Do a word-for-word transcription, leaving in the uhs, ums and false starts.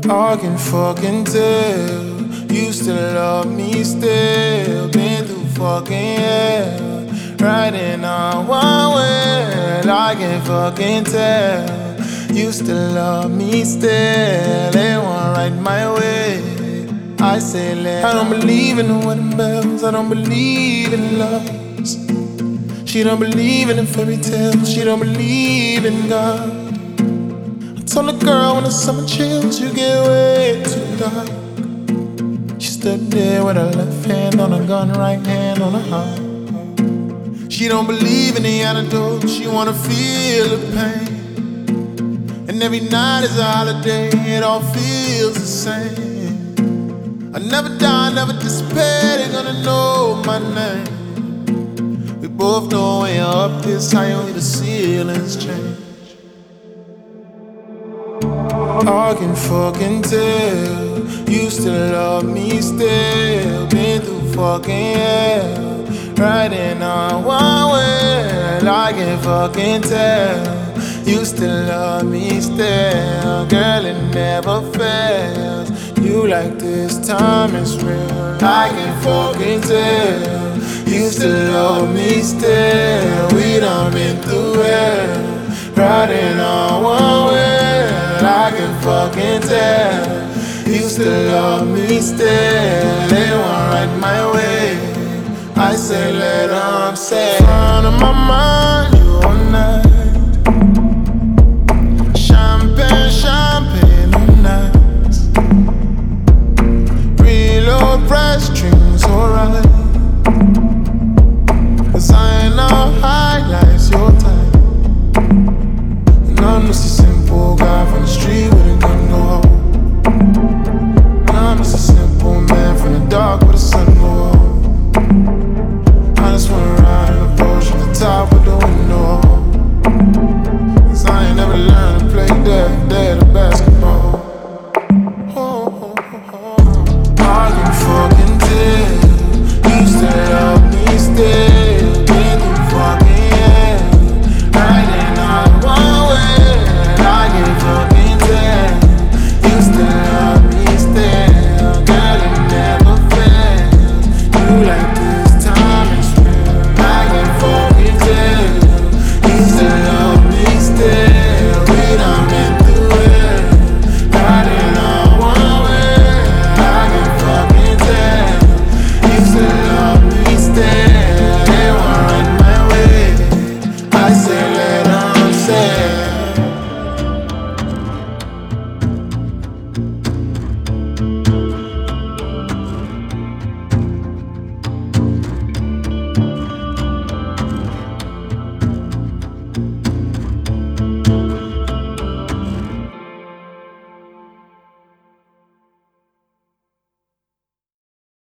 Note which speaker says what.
Speaker 1: I can fucking tell you still love me still. Been through fucking hell, riding on one way. I can fucking tell you still love me still. They won't ride my way. I say let I don't believe in the wedding bells. I don't believe in love. She don't believe in the fairy tales. She don't believe in God. Told the girl when the summer chills, you get way too dark. She stood there with her left hand on her gun, right hand on her heart. She don't believe in the antidote, she wanna feel the pain. And every night is a holiday, it all feels the same. I never die, never despair, they gonna know my name. We both know when you're up this high, only the ceilings change. I can fucking tell you still love me still. Been through fucking hell, riding on one way. I can fucking tell you still love me still. Girl, it never fails. You like this time is real. I can fucking tell you still love me still. We done been through hell, riding on one way. I can fucking tell you still love me still. They won't ride my way. I say let them say front of my mind you all night. Champagne, champagne all night. Reload price strings alright. Cause I ain't no highlights your time. And I'm just a simple guy from the street with a gun go home. I'm just a simple man from the dark where the sun go home. I just wanna ride in a Porsche at the top with the window